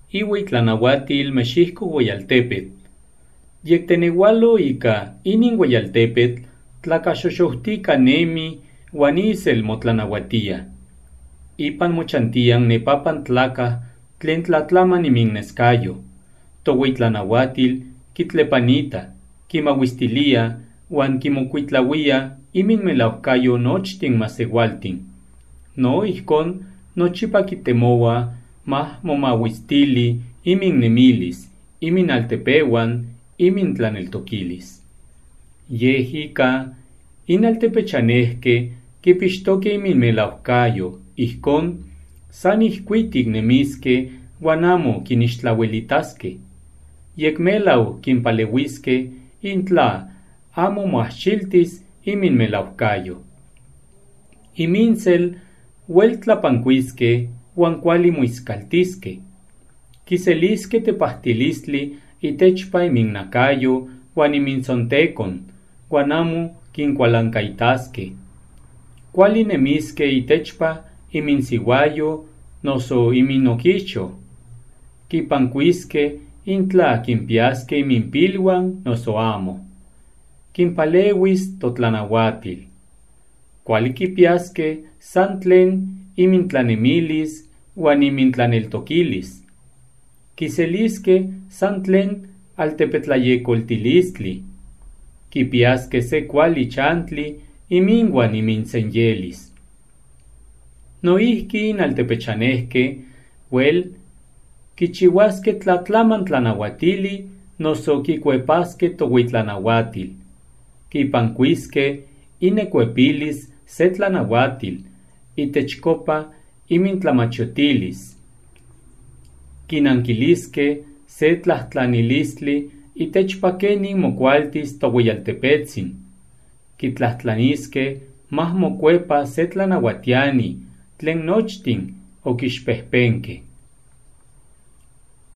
Ihuitlanahuatil Mexixco Hueyaltepetl. Yectenehualo ika inin Hueyaltepetl tlacaxoxohtica nemi huanisel motlanahuatia. Ipan mochantian nepapan tlaca tlen tlatlaman iminnescayo. Tohuitlanahuatil kitlepanita, kimahuistilia, huan kimocuitlauia iminmelaucayo nochtin masewaltin. No ijkon nochipa kitemoa mah momahuistili iminnemilis, iminaltepehuan, imintlaneltoquilis. Yehika, inaltepechanehque kipixtoque iminmelaucayo, ijkon san ihcuitic nemisque huan amo kinixtlauelitasque. Yecmelau kinpaleuisque intla amo moahxiltis iminmelaucayo. Iminsel hueltlapancuisque huan cuali moiscaltisque. Quiselisque tepahtilistli itechpa iminnacayo huan iminsontecon, huan amo quincualancaitasque. Cuali nemisque itechpa iminsihuayo noso iminoquicho. Quipancuisque intla quimpiasque iminpilhuan noso amo. Quimpaleuis totlanahuatil. Cuali quipiasque san tlen imintlanemilis huan imintlaneltoquilis. Quiselisque san tlen altepetlayecoltilistli. Quipiasque se cuali chantli iminguan iminsenyelis. Noihqui inaltepechanehque huel quichihuasque tlatlaman tlanahuatili noso quicuepasque tohuitlanahuatil. Quipancuisque inecuepilis se tlanahuatil itechcopa imintlamachotilis. Quinanquilisque se tlahtlanilistli itechpa quenin mocualtis tohueyaltepetzin. Quitlahtlanisque mah mocuepa se tlanahuatiani tlen nochtin oquixpehpenque.